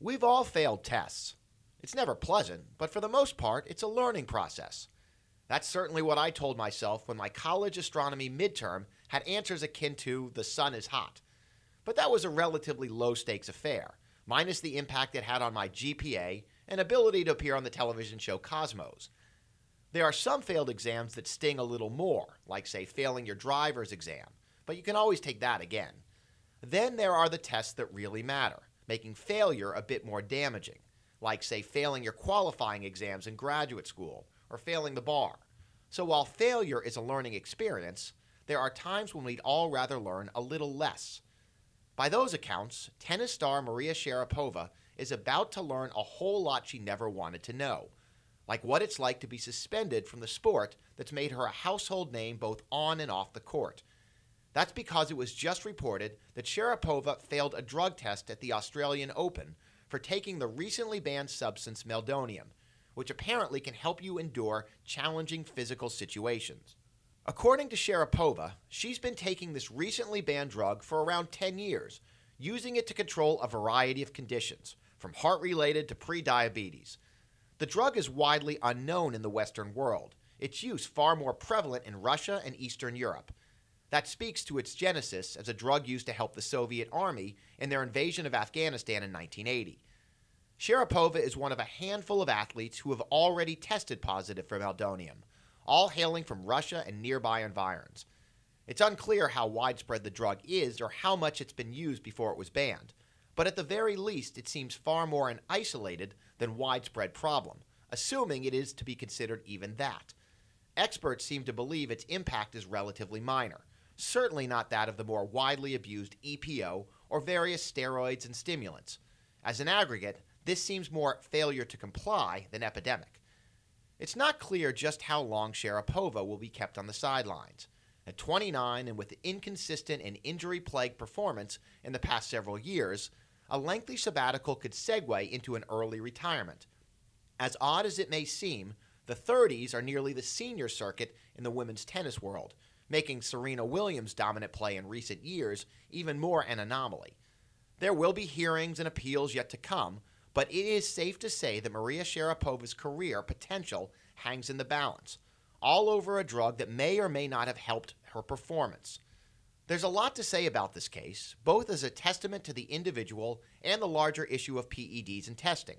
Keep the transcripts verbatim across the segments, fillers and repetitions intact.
We've all failed tests. It's never pleasant, but for the most part, it's a learning process. That's certainly what I told myself when my college astronomy midterm had answers akin to "the sun is hot." But that was a relatively low-stakes affair, minus the impact it had on my G P A and ability to appear on the television show Cosmos. There are some failed exams that sting a little more, like, say, failing your driver's exam, but you can always take that again. Then there are the tests that really matter, making failure a bit more damaging, like, say, failing your qualifying exams in graduate school or failing the bar. So while failure is a learning experience, there are times when we'd all rather learn a little less. By those accounts, tennis star Maria Sharapova is about to learn a whole lot she never wanted to know, like what it's like to be suspended from the sport that's made her a household name both on and off the court. That's because it was just reported that Sharapova failed a drug test at the Australian Open for taking the recently banned substance meldonium, which apparently can help you endure challenging physical situations. According to Sharapova, she's been taking this recently banned drug for around ten years, using it to control a variety of conditions, from heart-related to pre-diabetes. The drug is widely unknown in the Western world, its use far more prevalent in Russia and Eastern Europe. That speaks to its genesis as a drug used to help the Soviet Army in their invasion of Afghanistan in nineteen eighty. Sharapova is one of a handful of athletes who have already tested positive for meldonium, all hailing from Russia and nearby environs. It's unclear how widespread the drug is or how much it's been used before it was banned, but at the very least it seems far more an isolated than widespread problem, assuming it is to be considered even that. Experts seem to believe its impact is relatively minor, certainly not that of the more widely abused E P O or various steroids and stimulants. As an aggregate, this seems more failure to comply than epidemic. It's not clear just how long Sharapova will be kept on the sidelines. At twenty-nine and with inconsistent and injury-plagued performance in the past several years, a lengthy sabbatical could segue into an early retirement. As odd as it may seem, the thirties are nearly the senior circuit in the women's tennis world, making Serena Williams' dominant play in recent years even more an anomaly. There will be hearings and appeals yet to come, but it is safe to say that Maria Sharapova's career potential hangs in the balance, all over a drug that may or may not have helped her performance. There's a lot to say about this case, both as a testament to the individual and the larger issue of P E Ds and testing.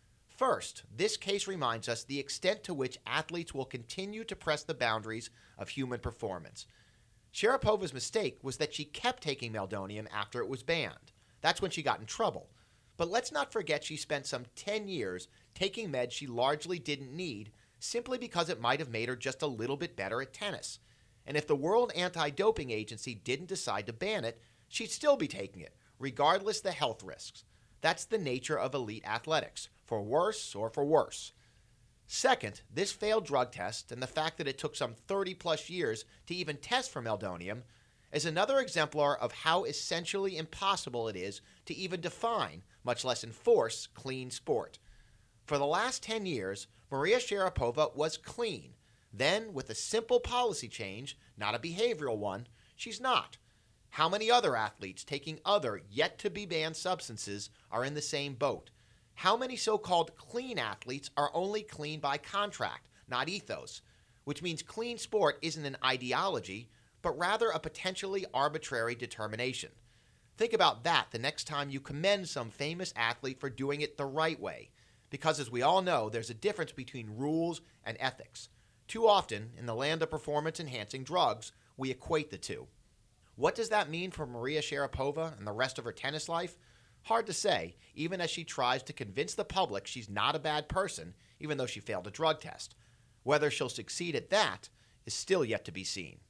First, this case reminds us the extent to which athletes will continue to press the boundaries of human performance. Sharapova's mistake was that she kept taking meldonium after it was banned. That's when she got in trouble. But let's not forget she spent some ten years taking meds she largely didn't need simply because it might have made her just a little bit better at tennis. And if the World Anti-Doping Agency didn't decide to ban it, she'd still be taking it, regardless the health risks. That's the nature of elite athletics, for worse or for worse. Second, this failed drug test and the fact that it took some thirty plus years to even test for meldonium is another exemplar of how essentially impossible it is to even define, much less enforce, clean sport. For the last ten years, Maria Sharapova was clean. Then, with a simple policy change, not a behavioral one, she's not. How many other athletes taking other, yet-to-be-banned substances are in the same boat? How many so-called clean athletes are only clean by contract, not ethos? Which means clean sport isn't an ideology, but rather a potentially arbitrary determination. Think about that the next time you commend some famous athlete for doing it the right way, because as we all know, there's a difference between rules and ethics. Too often, in the land of performance-enhancing drugs, we equate the two. What does that mean for Maria Sharapova and the rest of her tennis life? Hard to say, even as she tries to convince the public she's not a bad person, even though she failed a drug test. Whether she'll succeed at that is still yet to be seen.